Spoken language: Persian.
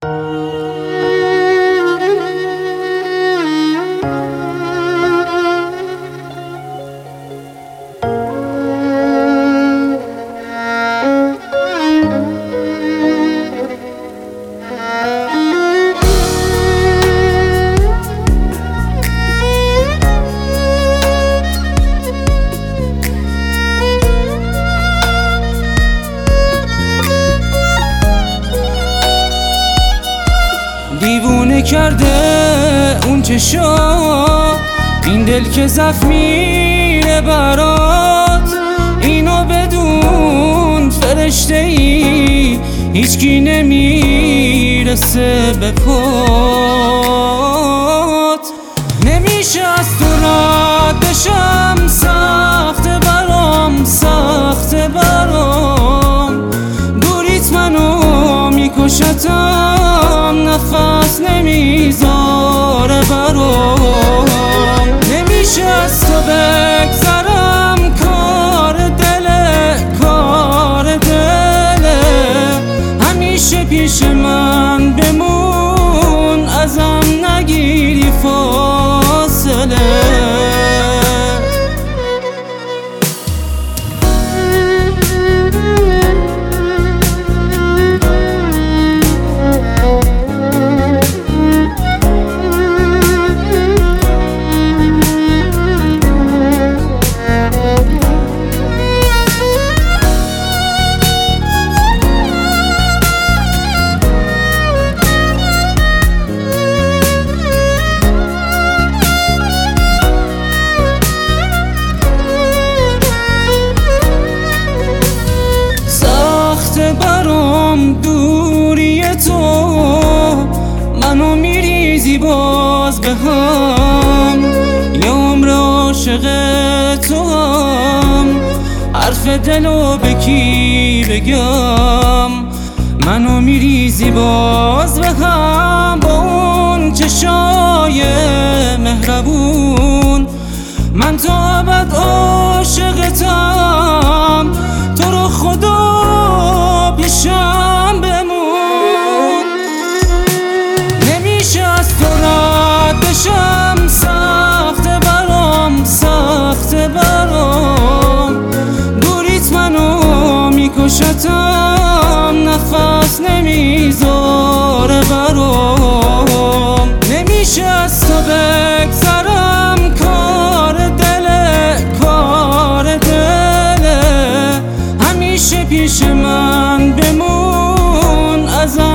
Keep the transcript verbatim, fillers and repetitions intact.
دیوونه کرده اون چشا، این دل که زخمیه برات. اینو بدون فرشته ای هیچکی نمیرسه به پات. نمیشه از تو رد بشم، سخته برام، سخته برام. دوریت منو میکشتم، نفس نمیذاره برام. نمیشه از تو بگذرم، کار دله، کار دله. همیشه پیش من بمون، ازم نگیری فاصله. برام دوری تو، منو میریزی باز به هم. یه عمر عاشق تو هم، حرف دلو به کی بگم؟ منو میریزی باز به هم با اون چشای مهربون. من تا ابد عاشقتم، تو رو خدا پیشم بمون. نمیشه از تو رد بشم، سخته برام، سخته برام. دوریت منو میکشتم، نفس نمیذاره برام. نمیشه از تو بگذرم، کار دله، کار دله. همیشه پیش من بمون، ازم